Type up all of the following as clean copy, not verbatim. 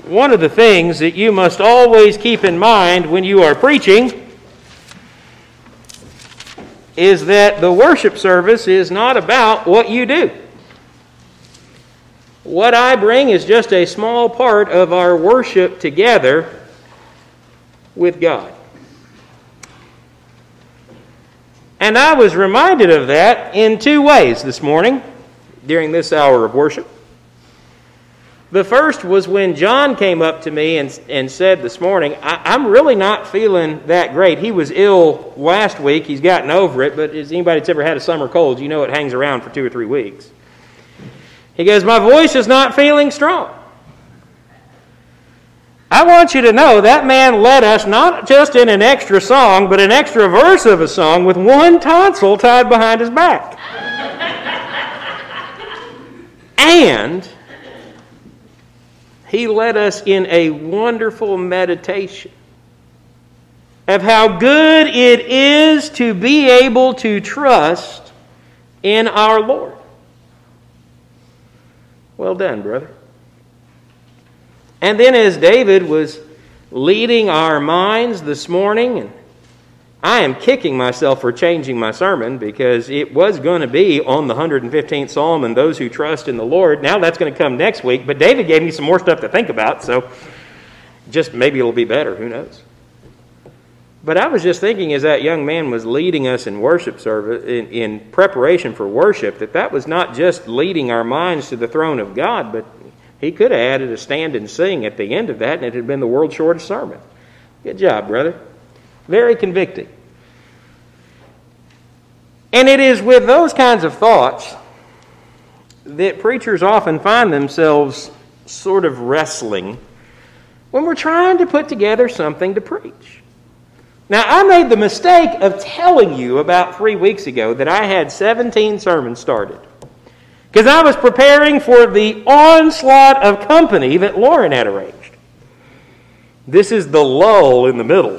One of the things that you must always keep in mind when you are preaching is that the worship service is not about what you do. What I bring is just a small part of our worship together with God. And I was reminded of that in two ways this morning during this hour of worship. The first was when John came up to me and said this morning, I'm really not feeling that great. He was ill last week. He's gotten over it, but as anybody that's ever had a summer cold, you know it hangs around for 2 or 3 weeks. He goes, my voice is not feeling strong. I want you to know that man led us not just in an extra song, but an extra verse of a song with one tonsil tied behind his back. And he led us in a wonderful meditation of how good it is to be able to trust in our Lord. Well done, brother. And then as David was leading our minds this morning, and I am kicking myself for changing my sermon because it was going to be on the 115th Psalm and those who trust in the Lord. Now that's going to come next week, but David gave me some more stuff to think about, so just maybe it'll be better, who knows. But I was just thinking as that young man was leading us in worship service, in preparation for worship, that was not just leading our minds to the throne of God, but he could have added a stand and sing at the end of that, and it had been the world's shortest sermon. Good job, brother. Very convicting. And it is with those kinds of thoughts that preachers often find themselves sort of wrestling when we're trying to put together something to preach. Now, I made the mistake of telling you about 3 weeks ago that I had 17 sermons started, because I was preparing for the onslaught of company that Lauren had arranged. This is the lull in the middle.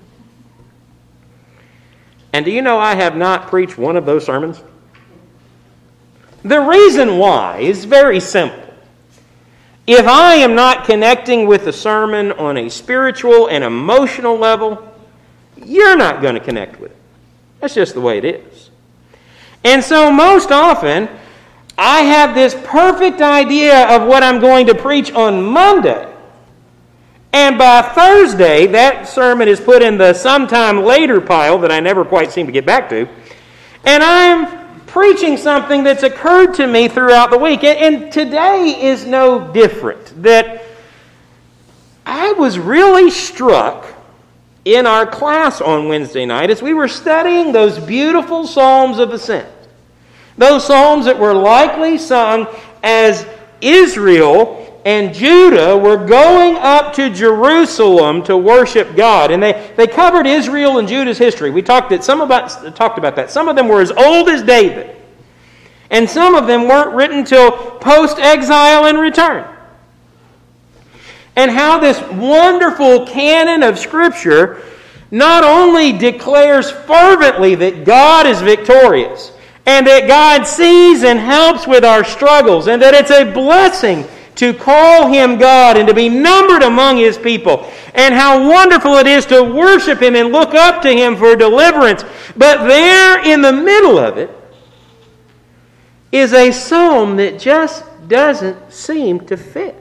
And do you know I have not preached one of those sermons? The reason why is very simple. If I am not connecting with the sermon on a spiritual and emotional level, you're not going to connect with it. That's just the way it is. And so most often, I have this perfect idea of what I'm going to preach on Monday. And by Thursday, that sermon is put in the sometime later pile that I never quite seem to get back to. And I'm preaching something that's occurred to me throughout the week. And today is no different. That I was really struck in our class on Wednesday night as we were studying those beautiful Psalms of Ascent. Those psalms that were likely sung as Israel and Judah were going up to Jerusalem to worship God. And they covered Israel and Judah's history. We talked about that. Some of them were as old as David. And some of them weren't written till post-exile and return. And how this wonderful canon of Scripture not only declares fervently that God is victorious, and that God sees and helps with our struggles, and that it's a blessing to call Him God and to be numbered among His people, and how wonderful it is to worship Him and look up to Him for deliverance. But there in the middle of it is a psalm that just doesn't seem to fit.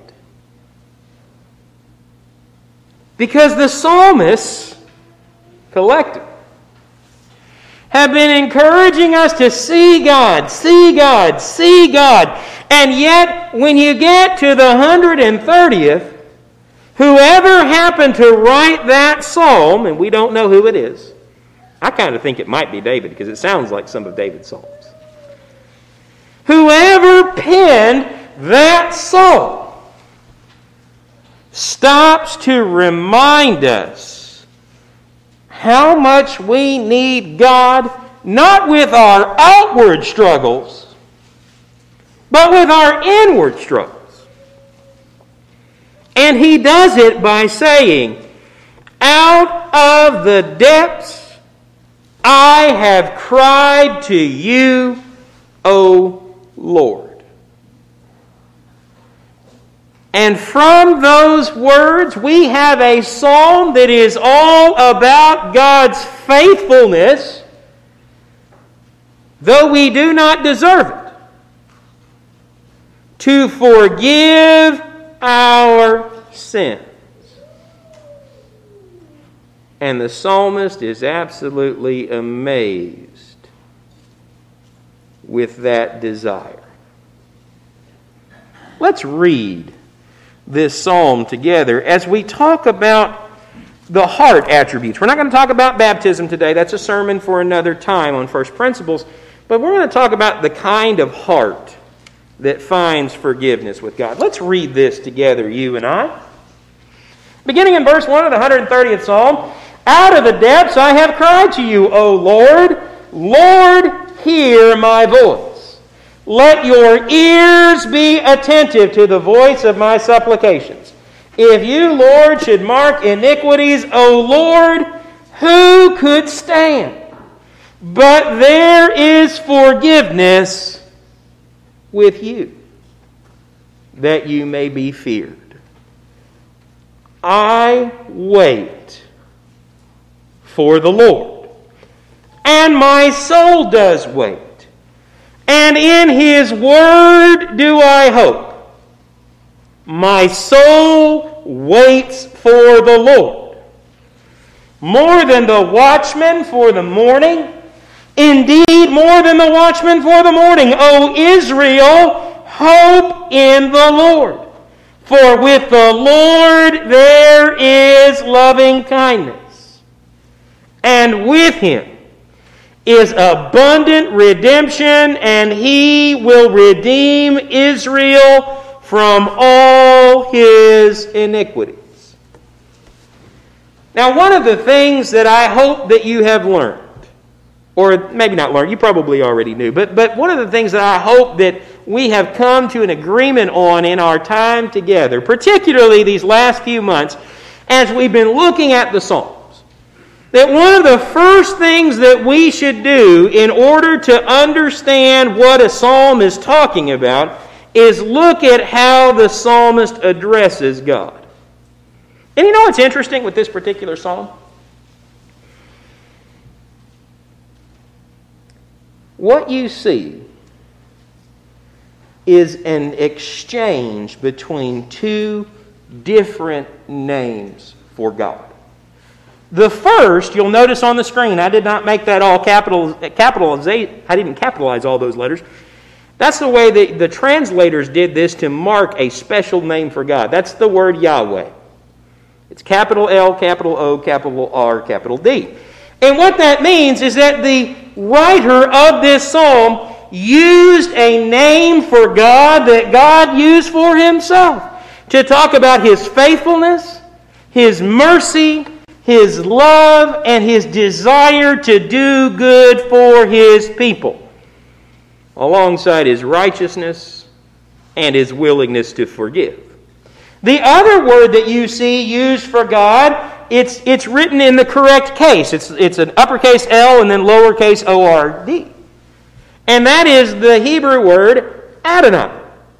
Because the psalmists, collectively, have been encouraging us to see God, see God, see God. And yet, when you get to the 130th, whoever happened to write that psalm, and we don't know who it is, I kind of think it might be David, because it sounds like some of David's psalms. Whoever penned that psalm stops to remind us how much we need God, not with our outward struggles, but with our inward struggles. And he does it by saying, "Out of the depths I have cried to you, O Lord." And from those words, we have a psalm that is all about God's faithfulness, though we do not deserve it, to forgive our sins. And the psalmist is absolutely amazed with that desire. Let's read this psalm together as we talk about the heart attributes. We're not going to talk about baptism today. That's a sermon for another time on first principles. But we're going to talk about the kind of heart that finds forgiveness with God. Let's read this together, you and I. Beginning in verse 1 of the 130th Psalm, "Out of the depths I have cried to you, O Lord. Lord, hear my voice. Let your ears be attentive to the voice of my supplications. If you, Lord, should mark iniquities, O Lord, who could stand? But there is forgiveness with you, that you may be feared. I wait for the Lord, and my soul does wait, and in His word do I hope. My soul waits for the Lord, more than the watchman for the morning, indeed more than the watchman for the morning. O Israel, hope in the Lord, for with the Lord there is loving kindness, and with Him is abundant redemption, and He will redeem Israel from all his iniquities. Now, one of the things that I hope that you have learned, or maybe not learned, you probably already knew, but one of the things that I hope that we have come to an agreement on in our time together, particularly these last few months, as we've been looking at the Psalms, that one of the first things that we should do in order to understand what a psalm is talking about is look at how the psalmist addresses God. And you know what's interesting with this particular psalm? What you see is an exchange between two different names for God. The first, you'll notice on the screen, I did not make that all capitalize. I didn't capitalize all those letters. That's the way the translators did this to mark a special name for God. That's the word Yahweh. It's capital L, capital O, capital R, capital D. And what that means is that the writer of this psalm used a name for God that God used for Himself to talk about His faithfulness, His mercy, His love, and His desire to do good for His people, alongside His righteousness and His willingness to forgive. The other word that you see used for God, it's written in the correct case. It's an uppercase L and then lowercase O-R-D. And that is the Hebrew word Adonai.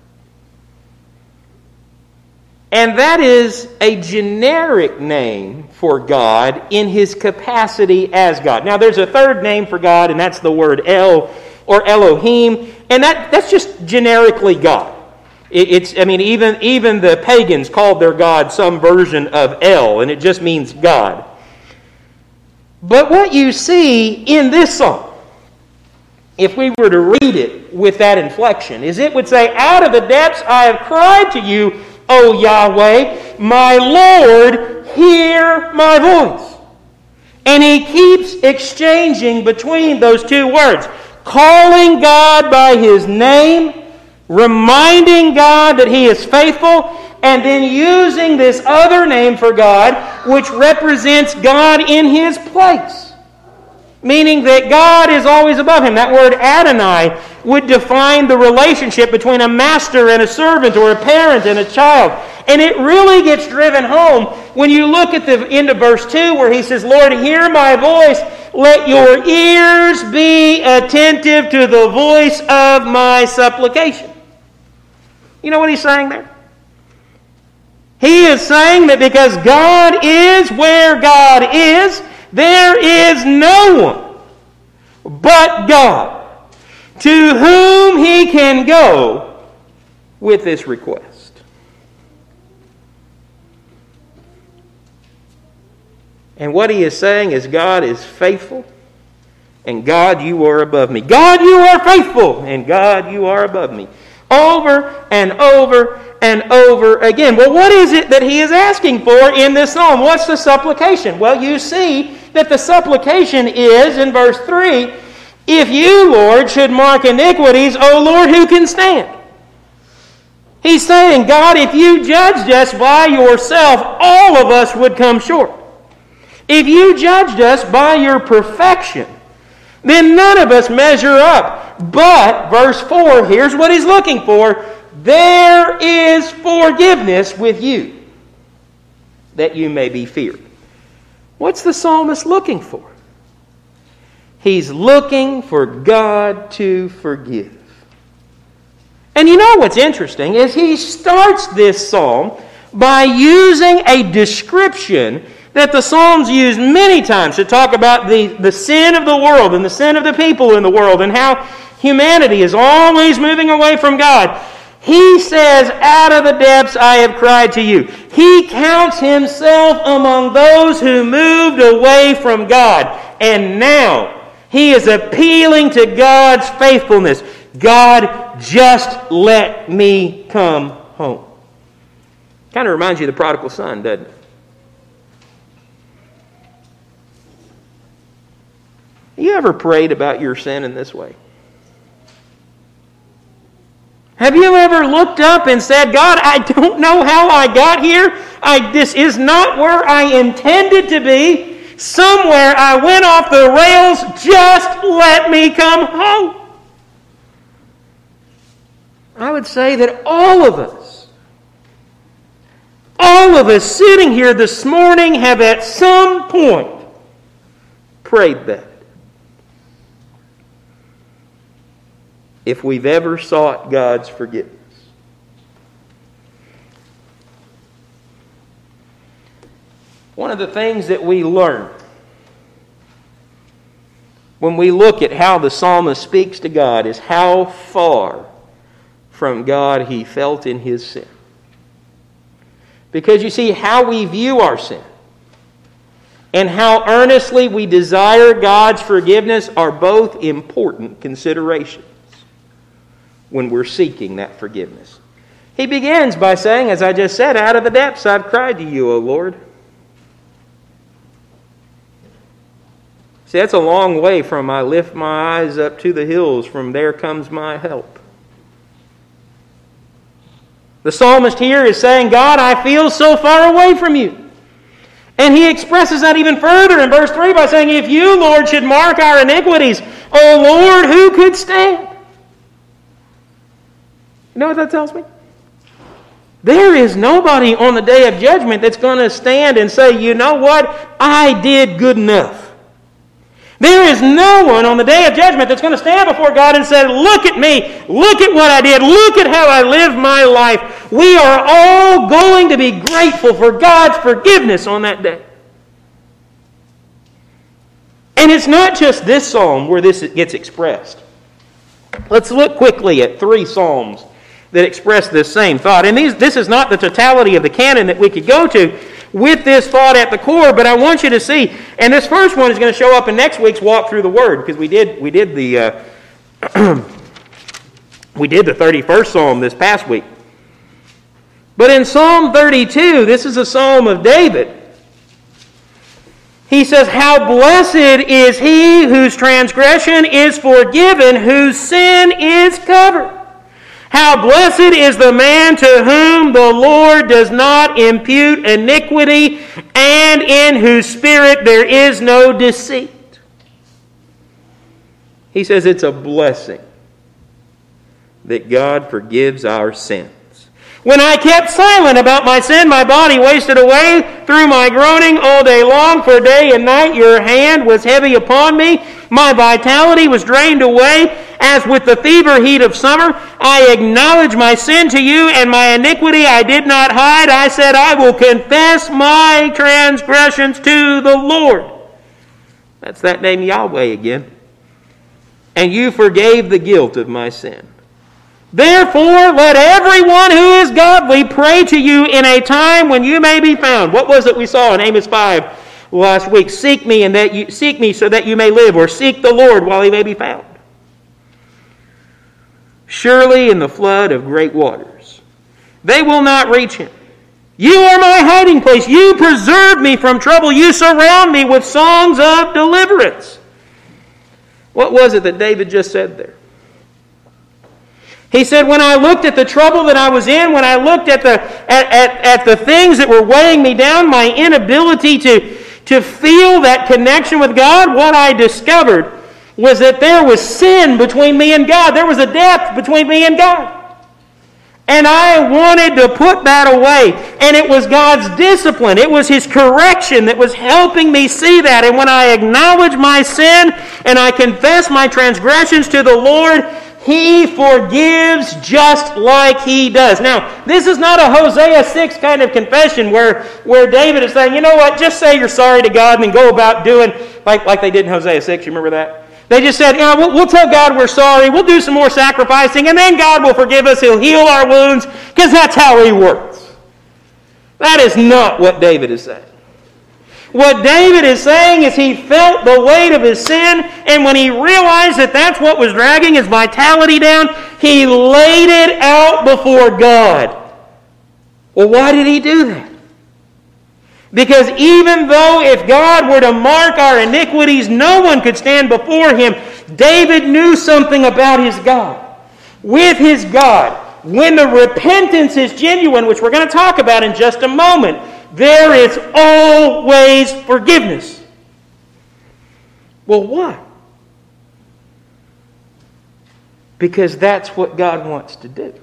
And that is a generic name for God in His capacity as God. Now, there's a third name for God, and that's the word El or Elohim, and that's just generically God. Even the pagans called their God some version of El, and it just means God. But what you see in this psalm, if we were to read it with that inflection, is it would say, "Out of the depths I have cried to you, O Yahweh, my Lord, hear my voice." And he keeps exchanging between those two words, calling God by His name, reminding God that He is faithful, and then using this other name for God, which represents God in His place. Meaning that God is always above him. That word Adonai would define the relationship between a master and a servant, or a parent and a child. And it really gets driven home when you look at the end of verse 2 where he says, "Lord, hear my voice. Let your ears be attentive to the voice of my supplication." You know what he's saying there? He is saying that because God is where God is, there is no one but God to whom he can go with this request. And what he is saying is, God is faithful, and God, you are above me. God, you are faithful, and God, you are above me. Over and over and over again. Well, what is it that he is asking for in this psalm? What's the supplication? Well, you see that the supplication is, in verse 3, if you, Lord, should mark iniquities, O Lord, who can stand? He's saying, God, if you judged us by yourself, all of us would come short. If you judged us by your perfection, then none of us measure up. But, verse 4, here's what he's looking for. There is forgiveness with you, that you may be feared. What's the psalmist looking for? He's looking for God to forgive. And you know what's interesting is he starts this psalm by using a description that the Psalms use many times to talk about the sin of the world and the sin of the people in the world and how humanity is always moving away from God. He says, out of the depths I have cried to you. He counts himself among those who moved away from God. And now he is appealing to God's faithfulness. God, just let me come home. Kind of reminds you of the prodigal son, doesn't it? You ever prayed about your sin in this way? Have you ever looked up and said, God, I don't know how I got here. This is not where I intended to be. Somewhere I went off the rails. Just let me come home. I would say that all of us sitting here this morning have at some point prayed that. If we've ever sought God's forgiveness. One of the things that we learn when we look at how the psalmist speaks to God is how far from God he felt in his sin. Because you see, how we view our sin and how earnestly we desire God's forgiveness are both important considerations when we're seeking that forgiveness. He begins by saying, as I just said, out of the depths I've cried to you, O Lord. See, that's a long way from I lift my eyes up to the hills, from there comes my help. The psalmist here is saying, God, I feel so far away from you. And he expresses that even further in verse 3 by saying, if you, Lord, should mark our iniquities, O Lord, who could stand? You know what that tells me? There is nobody on the day of judgment that's going to stand and say, you know what? I did good enough. There is no one on the day of judgment that's going to stand before God and say, look at me. Look at what I did. Look at how I lived my life. We are all going to be grateful for God's forgiveness on that day. And it's not just this psalm where this gets expressed. Let's look quickly at 3 psalms that express this same thought. And this is not the totality of the canon that we could go to with this thought at the core, but I want you to see, and this first one is going to show up in next week's Walk Through the Word, because we did the 31st Psalm this past week. But in Psalm 32, this is a Psalm of David. He says, how blessed is he whose transgression is forgiven, whose sin is covered. How blessed is the man to whom the Lord does not impute iniquity, and in whose spirit there is no deceit. He says it's a blessing that God forgives our sins. When I kept silent about my sin, my body wasted away through my groaning all day long, for day and night your hand was heavy upon me. My vitality was drained away as with the fever heat of summer. I acknowledged my sin to you, and my iniquity I did not hide. I said, I will confess my transgressions to the Lord. That's that name Yahweh again. And you forgave the guilt of my sin. Therefore, let everyone who is godly pray to you in a time when you may be found. What was it we saw in Amos 5 last week? Seek me so that you may live, or seek the Lord while he may be found. Surely in the flood of great waters, they will not reach him. You are my hiding place. You preserve me from trouble. You surround me with songs of deliverance. What was it that David just said there? He said, when I looked at the trouble that I was in, when I looked at the things that were weighing me down, my inability to feel that connection with God, what I discovered was that there was sin between me and God. There was a depth between me and God. And I wanted to put that away. And it was God's discipline. It was his correction that was helping me see that. And when I acknowledge my sin and I confess my transgressions to the Lord, he forgives just like he does. Now, this is not a Hosea 6 kind of confession where David is saying, you know what, just say you're sorry to God and then go about doing like they did in Hosea 6. You remember that? They just said, we'll tell God we're sorry, we'll do some more sacrificing, and then God will forgive us, he'll heal our wounds, because that's how he works. That is not what David is saying. What David is saying is he felt the weight of his sin, and when he realized that that's what was dragging his vitality down, he laid it out before God. Well, why did he do that? Because even though if God were to mark our iniquities, no one could stand before him, David knew something about his God. With his God, when the repentance is genuine, which we're going to talk about in just a moment, there is always forgiveness. Well, why? Because that's what God wants to do.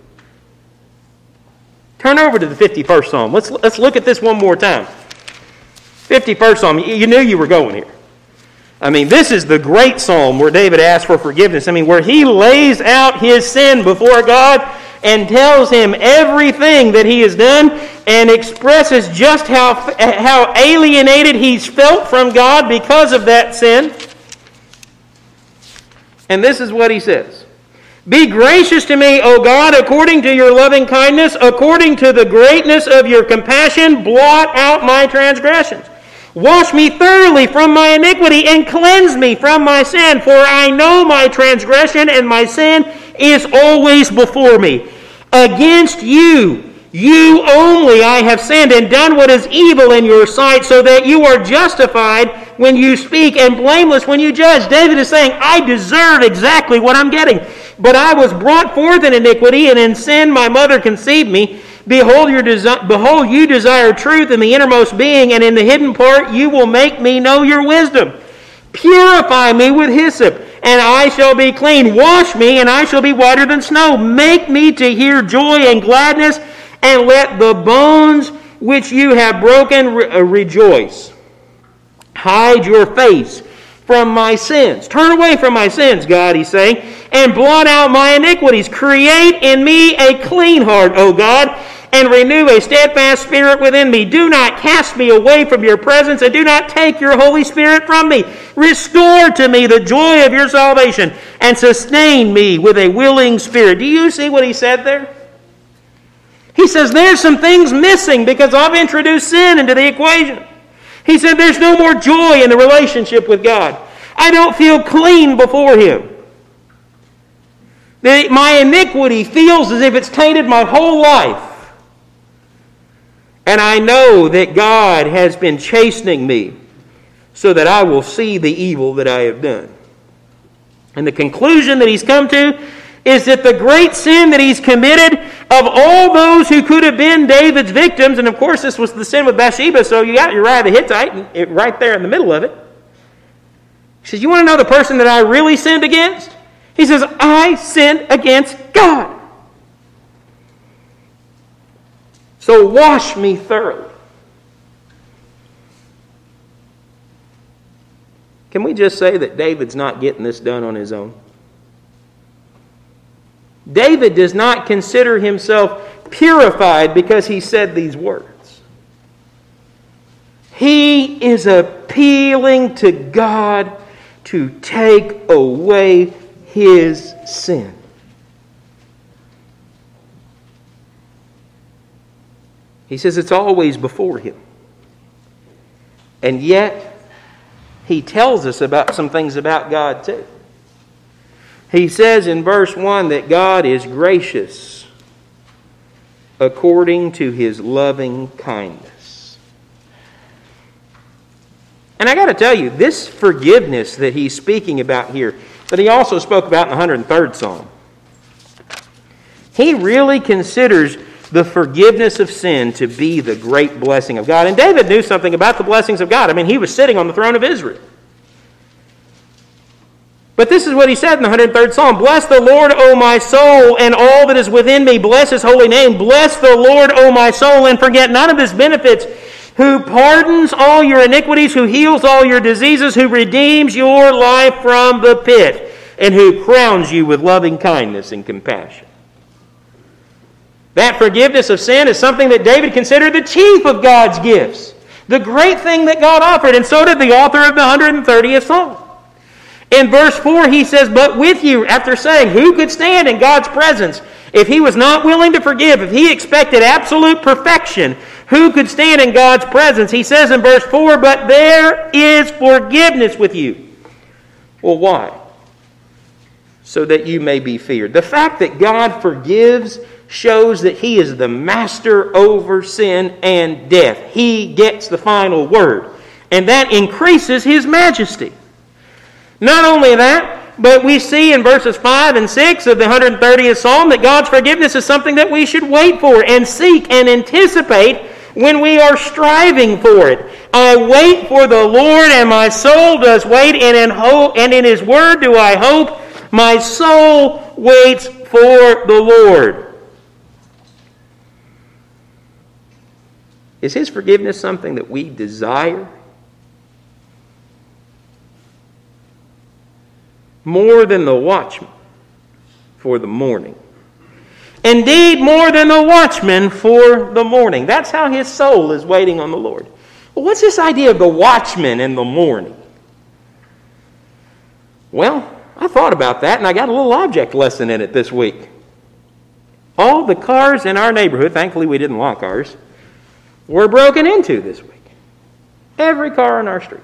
Turn over to the 51st Psalm. Let's look at this one more time. 51st Psalm. You knew you were going here. I mean, this is the great psalm where David asks for forgiveness. I mean, where he lays out his sin before God and tells him everything that he has done and expresses just how alienated he's felt from God because of that sin. And this is what he says. Be gracious to me, O God, according to your loving kindness, according to the greatness of your compassion, blot out my transgressions. Wash me thoroughly from my iniquity and cleanse me from my sin, for I know my transgression and my sin is always before me. Against you, you only I have sinned and done what is evil in your sight, so that you are justified when you speak and blameless when you judge. David is saying, I deserve exactly what I'm getting. But I was brought forth in iniquity, and in sin my mother conceived me. Behold, you desire truth in the innermost being, and in the hidden part you will make me know your wisdom. Purify me with hyssop, and I shall be clean. Wash me, and I shall be whiter than snow. Make me to hear joy and gladness, and let the bones which you have broken rejoice. Hide your face from my sins. Turn away from my sins, God, he's saying, and blot out my iniquities. Create in me a clean heart, O God, and renew a steadfast spirit within me. Do not cast me away from your presence, and do not take your Holy Spirit from me. Restore to me the joy of your salvation, and sustain me with a willing spirit. Do you see what he said there? He says there's some things missing because I've introduced sin into the equation. He said there's no more joy in the relationship with God. I don't feel clean before him. My iniquity feels as if it's tainted my whole life. And I know that God has been chastening me so that I will see the evil that I have done. And the conclusion that he's come to is that the great sin that he's committed, of all those who could have been David's victims, and of course this was the sin with Bathsheba, so you got Uriah the Hittite right there in the middle of it. He says, you want to know the person that I really sinned against? He says, I sinned against God. So wash me thoroughly. Can we just say that David's not getting this done on his own? David does not consider himself purified because he said these words. He is appealing to God to take away his sin. He says it's always before him. And yet, he tells us about some things about God too. He says in verse 1 that God is gracious according to his loving kindness. And I got to tell you, this forgiveness that he's speaking about here, that he also spoke about in the 103rd Psalm, he really considers the forgiveness of sin to be the great blessing of God. And David knew something about the blessings of God. I mean, he was sitting on the throne of Israel. But this is what he said in the 103rd Psalm. Bless the Lord, O my soul, and all that is within me. Bless his holy name. Bless the Lord, O my soul, and forget none of his benefits, who pardons all your iniquities, who heals all your diseases, who redeems your life from the pit, and who crowns you with loving kindness and compassion. That forgiveness of sin is something that David considered the chief of God's gifts, the great thing that God offered, and so did the author of the 130th Psalm. In verse 4, he says, but with you, after saying, who could stand in God's presence if he was not willing to forgive, if he expected absolute perfection, who could stand in God's presence? He says in verse 4, but there is forgiveness with you. Well, why? So that you may be feared. The fact that God forgives shows that he is the master over sin and death. He gets the final word. And that increases his majesty. Not only that, but we see in verses 5 and 6 of the 130th Psalm that God's forgiveness is something that we should wait for and seek and anticipate when we are striving for it. I wait for the Lord, and my soul does wait, and in his word do I hope. My soul waits for the Lord. Is his forgiveness something that we desire? More than the watchman for the morning. Indeed, more than the watchman for the morning. That's how his soul is waiting on the Lord. Well, what's this idea of the watchman in the morning? Well, I thought about that, and I got a little object lesson in it this week. All the cars in our neighborhood, thankfully we didn't lock ours, were broken into this week. Every car on our street.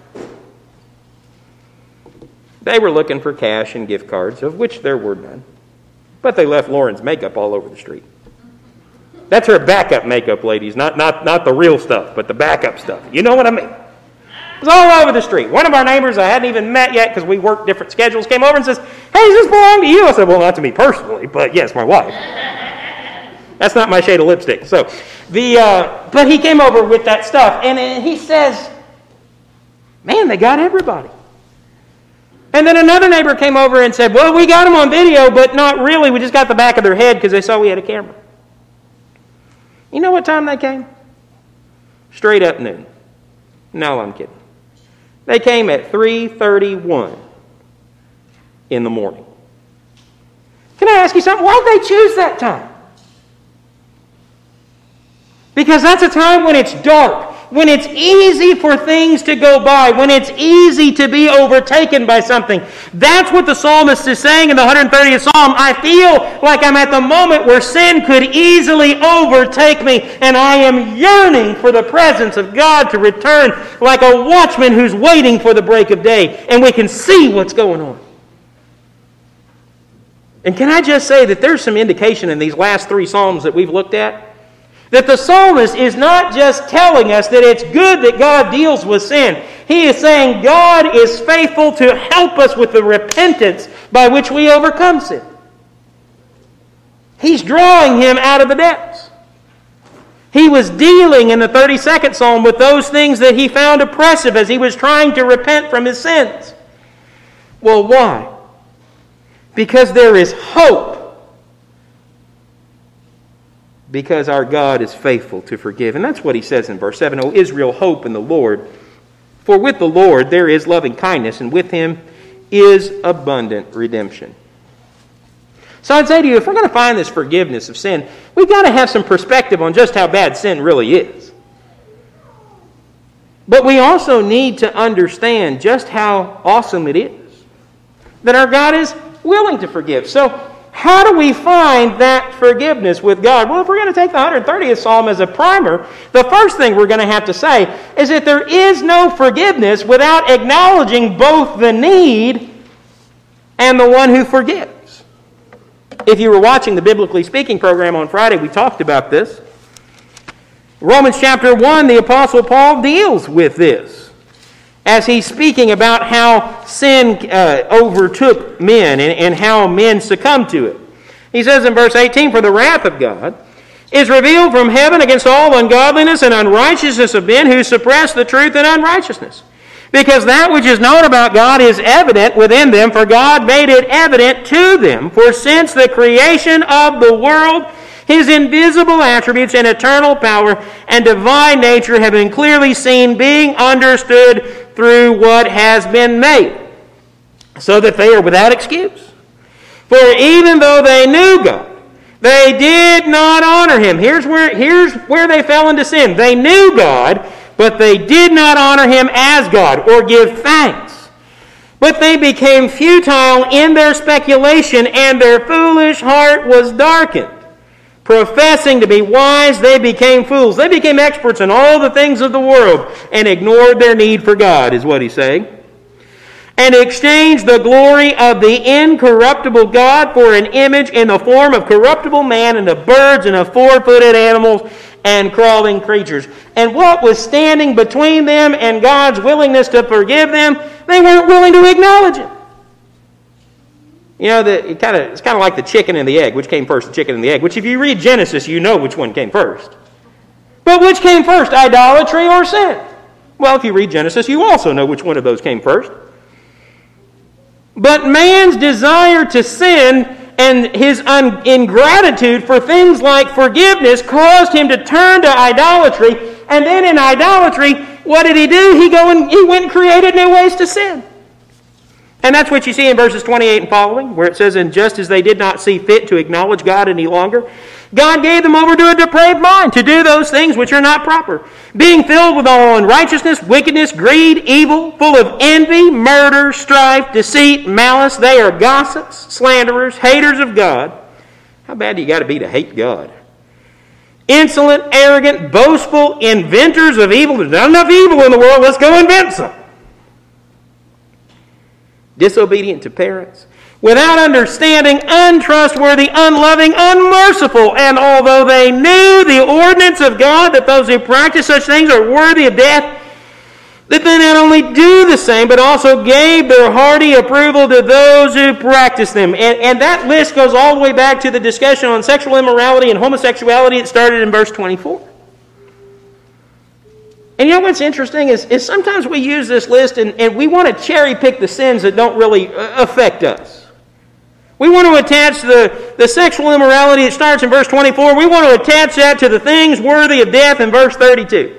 They were looking for cash and gift cards, of which there were none. But they left Lauren's makeup all over the street. That's her backup makeup, ladies. Not the real stuff, but the backup stuff. You know what I mean? It was all over the street. One of our neighbors I hadn't even met yet because we worked different schedules came over and says, hey, does this belong to you? I said, well, not to me personally, but yes, my wife. That's not my shade of lipstick. So, but he came over with that stuff, and he says, man, they got everybody. And then another neighbor came over and said, well, we got them on video, but not really. We just got the back of their head because they saw we had a camera. You know what time they came? Straight up noon. No, I'm kidding. They came at 3:31 in the morning. Can I ask you something? Why did they choose that time? Because that's a time when it's dark, when it's easy for things to go by, when it's easy to be overtaken by something. That's what the psalmist is saying in the 130th Psalm. I feel like I'm at the moment where sin could easily overtake me, and I am yearning for the presence of God to return like a watchman who's waiting for the break of day, and we can see what's going on. And can I just say that there's some indication in these last three Psalms that we've looked at that the psalmist is not just telling us that it's good that God deals with sin. He is saying God is faithful to help us with the repentance by which we overcome sin. He's drawing him out of the depths. He was dealing in the 32nd Psalm with those things that he found oppressive as he was trying to repent from his sins. Well, why? Because there is hope because our God is faithful to forgive. And that's what he says in verse 7. O Israel, hope in the Lord. For with the Lord there is loving kindness, and with him is abundant redemption. So I'd say to you, if we're going to find this forgiveness of sin, we've got to have some perspective on just how bad sin really is. But we also need to understand just how awesome it is that our God is willing to forgive. So how do we find that forgiveness with God? Well, if we're going to take the 130th Psalm as a primer, the first thing we're going to have to say is that there is no forgiveness without acknowledging both the need and the one who forgives. If you were watching the Biblically Speaking program on Friday, we talked about this. Romans chapter 1, the Apostle Paul deals with this as he's speaking about how sin overtook men and how men succumbed to it. He says in verse 18, For the wrath of God is revealed from heaven against all ungodliness and unrighteousness of men who suppress the truth in unrighteousness. Because that which is known about God is evident within them, for God made it evident to them. For since the creation of the world, his invisible attributes and eternal power and divine nature have been clearly seen, being understood through what has been made, so that they are without excuse. For even though they knew God, they did not honor him. Here's where they fell into sin. They knew God, but they did not honor him as God or give thanks. But they became futile in their speculation, and their foolish heart was darkened. Professing to be wise, they became fools. They became experts in all the things of the world and ignored their need for God, is what he's saying. And exchanged the glory of the incorruptible God for an image in the form of corruptible man and of birds and of four-footed animals and crawling creatures. And what was standing between them and God's willingness to forgive them? They weren't willing to acknowledge it. You know, it's kind of like the chicken and the egg. Which came first, the chicken and the egg? Which if you read Genesis, you know which one came first. But which came first, idolatry or sin? Well, if you read Genesis, you also know which one of those came first. But man's desire to sin and his ingratitude for things like forgiveness caused him to turn to idolatry. And then in idolatry, what did he do? He went and created new ways to sin. And that's what you see in verses 28 and following, where it says, And just as they did not see fit to acknowledge God any longer, God gave them over to a depraved mind to do those things which are not proper, being filled with all unrighteousness, wickedness, greed, evil, full of envy, murder, strife, deceit, malice. They are gossips, slanderers, haters of God. How bad do you got to be to hate God? Insolent, arrogant, boastful, inventors of evil. There's not enough evil in the world. Let's go invent some. Disobedient to parents, without understanding, untrustworthy, unloving, unmerciful. And although they knew the ordinance of God, that those who practice such things are worthy of death, that they not only do the same, but also gave their hearty approval to those who practice them. And that list goes all the way back to the discussion on sexual immorality and homosexuality. It started in verse 24. And you know what's interesting is sometimes we use this list and we want to cherry pick the sins that don't really affect us. We want to attach the sexual immorality that starts in verse 24, we want to attach that to the things worthy of death in verse 32.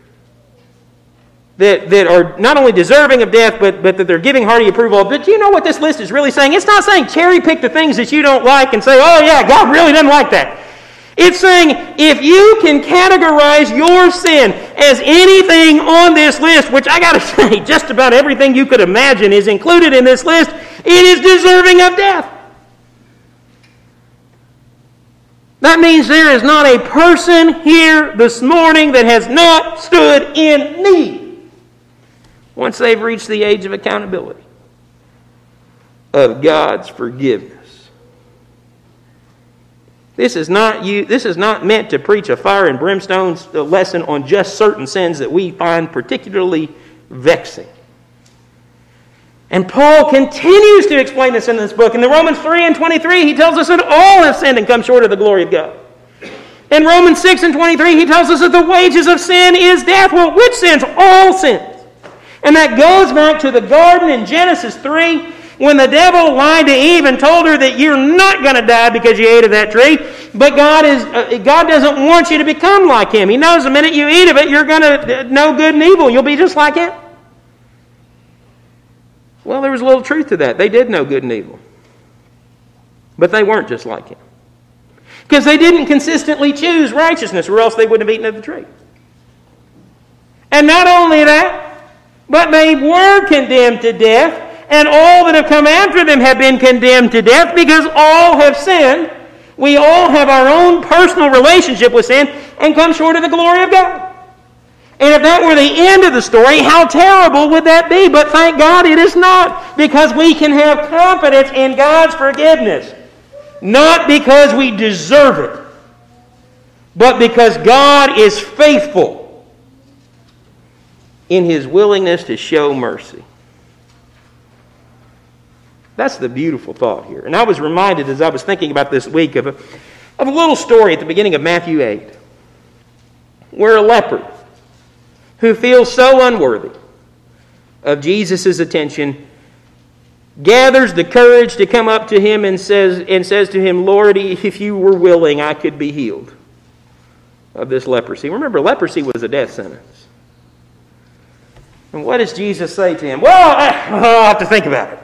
That are not only deserving of death, but that they're giving hearty approval of. But do you know what this list is really saying? It's not saying cherry pick the things that you don't like and say, oh yeah, God really doesn't like that. It's saying, if you can categorize your sin as anything on this list, which I got to say, just about everything you could imagine is included in this list, it is deserving of death. That means there is not a person here this morning that has not stood in need, once they've reached the age of accountability, of God's forgiveness. This is not meant to preach a fire and brimstone lesson on just certain sins that we find particularly vexing. And Paul continues to explain this in this book. In the Romans 3 and 23, he tells us that all have sinned and come short of the glory of God. In Romans 6 and 23, he tells us that the wages of sin is death. Well, which sins? All sins. And that goes back to the garden in Genesis 3, when the devil lied to Eve and told her that you're not going to die because you ate of that tree. But God doesn't want you to become like Him. He knows the minute you eat of it, you're going to know good and evil. You'll be just like Him. Well, there was a little truth to that. They did know good and evil. But they weren't just like Him. Because they didn't consistently choose righteousness, or else they wouldn't have eaten of the tree. And not only that, but they were condemned to death, and all that have come after them have been condemned to death, because all have sinned. We all have our own personal relationship with sin and come short of the glory of God. And if that were the end of the story, how terrible would that be? But thank God it is not, because we can have confidence in God's forgiveness. Not because we deserve it, but because God is faithful in His willingness to show mercy. That's the beautiful thought here. And I was reminded as I was thinking about this week of a little story at the beginning of Matthew 8, where a leper who feels so unworthy of Jesus' attention gathers the courage to come up to Him and says to Him, Lord, if you were willing, I could be healed of this leprosy. Remember, leprosy was a death sentence. And what does Jesus say to him? Well, I'll have to think about it.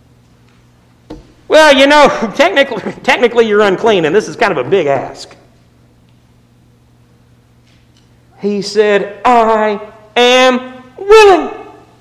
Well, you know, technically you're unclean, and this is kind of a big ask. He said, I am willing.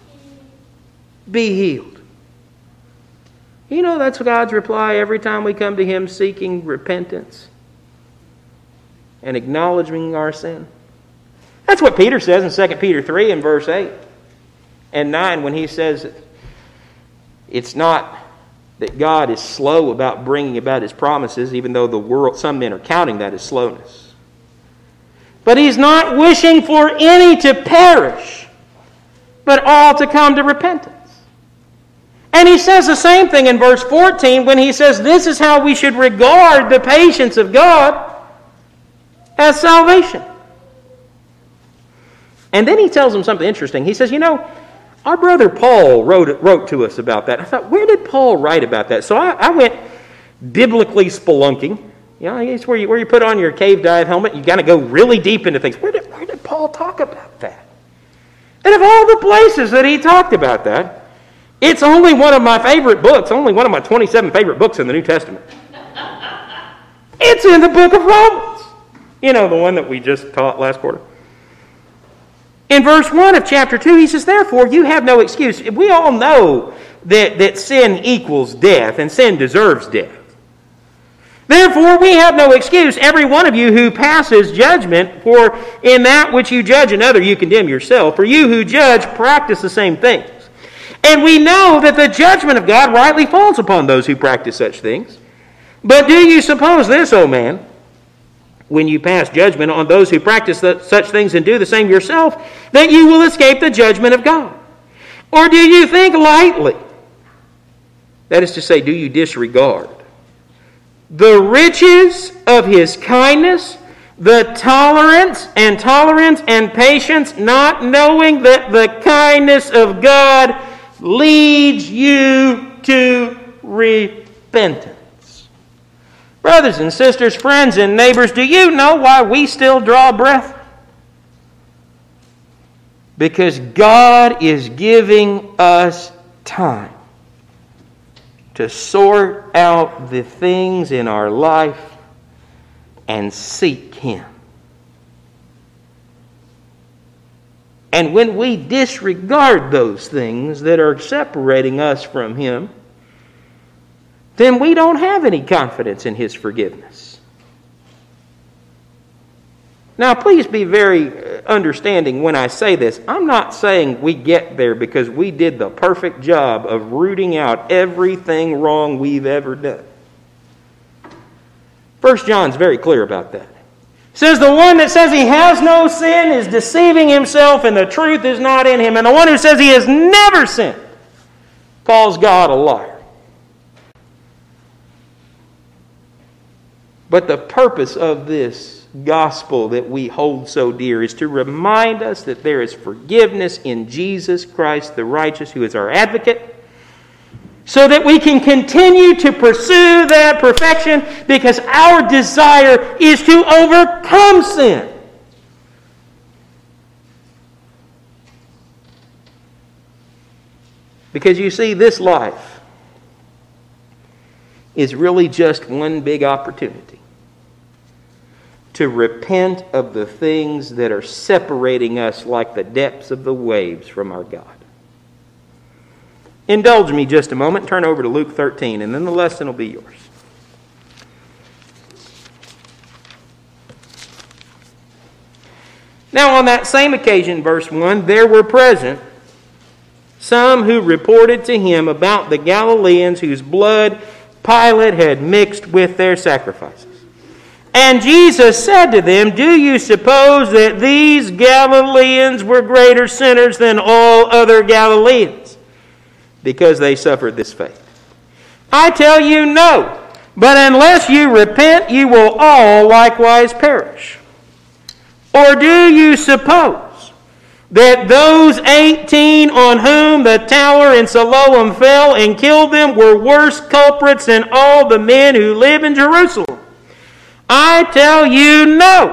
Be healed. You know, that's God's reply every time we come to Him seeking repentance and acknowledging our sin. That's what Peter says in 2 Peter 3 and verse 8 and 9 when he says it's not that God is slow about bringing about His promises, even though some men are counting that as slowness. But He's not wishing for any to perish, but all to come to repentance. And He says the same thing in verse 14 when He says this is how we should regard the patience of God as salvation. And then He tells them something interesting. He says, you know, our brother Paul wrote to us about that. I thought, where did Paul write about that? So I went biblically spelunking. You know, it's where you put on your cave dive helmet. You got to go really deep into things. Where did Paul talk about that? And of all the places that he talked about that, it's only one of my favorite books, only one of my 27 favorite books in the New Testament. It's in the book of Romans. You know, the one that we just taught last quarter. In verse 1 of chapter 2, he says, therefore, you have no excuse. We all know that sin equals death, and sin deserves death. Therefore, we have no excuse, every one of you who passes judgment, for in that which you judge another, you condemn yourself. For you who judge practice the same things. And we know that the judgment of God rightly falls upon those who practice such things. But do you suppose this, O man, when you pass judgment on those who practice such things and do the same yourself, that you will escape the judgment of God? Or do you think lightly? That is to say, do you disregard the riches of His kindness, the tolerance and patience, not knowing that the kindness of God leads you to repentance? Brothers and sisters, friends and neighbors, do you know why we still draw breath? Because God is giving us time to sort out the things in our life and seek Him. And when we disregard those things that are separating us from Him, then we don't have any confidence in His forgiveness. Now, please be very understanding when I say this. I'm not saying we get there because we did the perfect job of rooting out everything wrong we've ever done. 1 John's very clear about that. It says the one that says he has no sin is deceiving himself and the truth is not in him. And the one who says he has never sinned calls God a liar. But the purpose of this gospel that we hold so dear is to remind us that there is forgiveness in Jesus Christ the righteous, who is our advocate, so that we can continue to pursue that perfection, because our desire is to overcome sin. Because you see, this life is really just one big opportunity to repent of the things that are separating us like the depths of the waves from our God. Indulge me just a moment. Turn over to Luke 13, and then the lesson will be yours. Now, on that same occasion, verse 1, there were present some who reported to him about the Galileans whose blood Pilate had mixed with their sacrifices. And Jesus said to them, "Do you suppose that these Galileans were greater sinners than all other Galileans, because they suffered this fate? I tell you, no. But unless you repent, you will all likewise perish. Or do you suppose that those 18 on whom the tower in Siloam fell and killed them were worse culprits than all the men who live in Jerusalem? I tell you, no.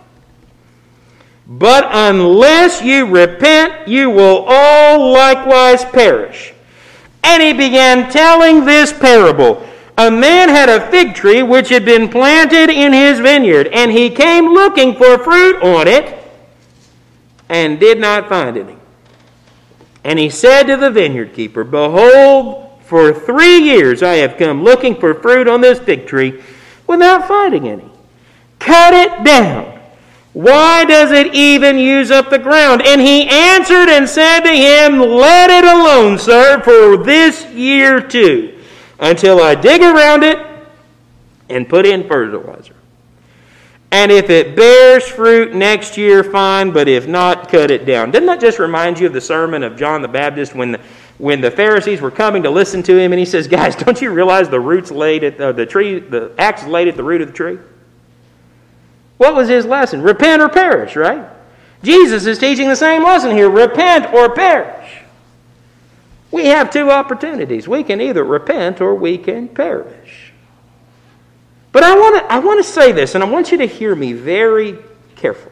But unless you repent, you will all likewise perish." And he began telling this parable. A man had a fig tree which had been planted in his vineyard, and he came looking for fruit on it, and did not find any. And he said to the vineyard keeper, "Behold, for 3 years I have come looking for fruit on this fig tree, without finding any. Cut it down. Why does it even use up the ground?" And he answered and said to him, "Let it alone, sir, for this year too, until I dig around it and put in fertilizer. And if it bears fruit next year, fine, but if not, cut it down." Didn't that just remind you of the sermon of John the Baptist when the Pharisees were coming to listen to him, and he says, "Guys, don't you realize the axe laid at the root of the tree?" What was his lesson? Repent or perish, right? Jesus is teaching the same lesson here. Repent or perish. We have two opportunities. We can either repent or we can perish. But I want to say this, and I want you to hear me very carefully.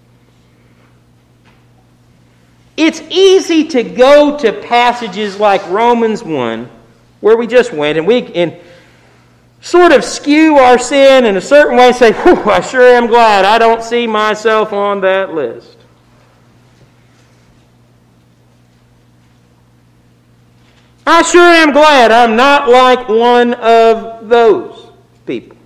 It's easy to go to passages like Romans 1, where we just went, and sort of skew our sin in a certain way and say, "Whew, I sure am glad I don't see myself on that list." I sure am glad I'm not like one of those people.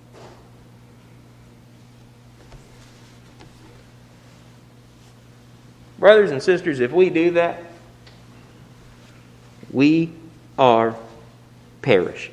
Brothers and sisters, if we do that, we are perishing.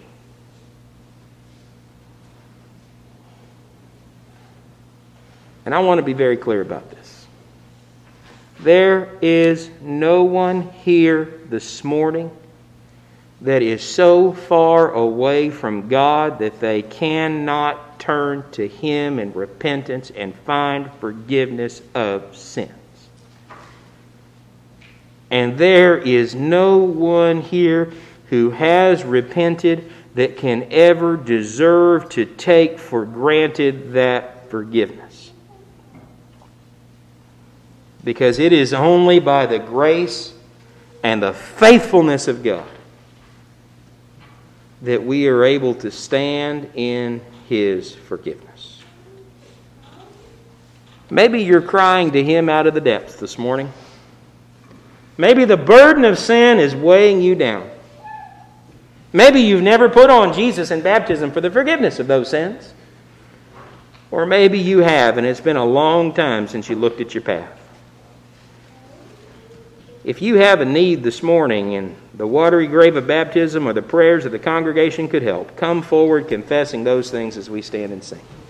And I want to be very clear about this. There is no one here this morning that is so far away from God that they cannot turn to Him in repentance and find forgiveness of sins. And there is no one here who has repented that can ever deserve to take for granted that forgiveness. Because it is only by the grace and the faithfulness of God that we are able to stand in His forgiveness. Maybe you're crying to Him out of the depths this morning. Maybe the burden of sin is weighing you down. Maybe you've never put on Jesus in baptism for the forgiveness of those sins. Or maybe you have, and it's been a long time since you looked at your path. If you have a need this morning and the watery grave of baptism or the prayers of the congregation could help, come forward confessing those things as we stand and sing.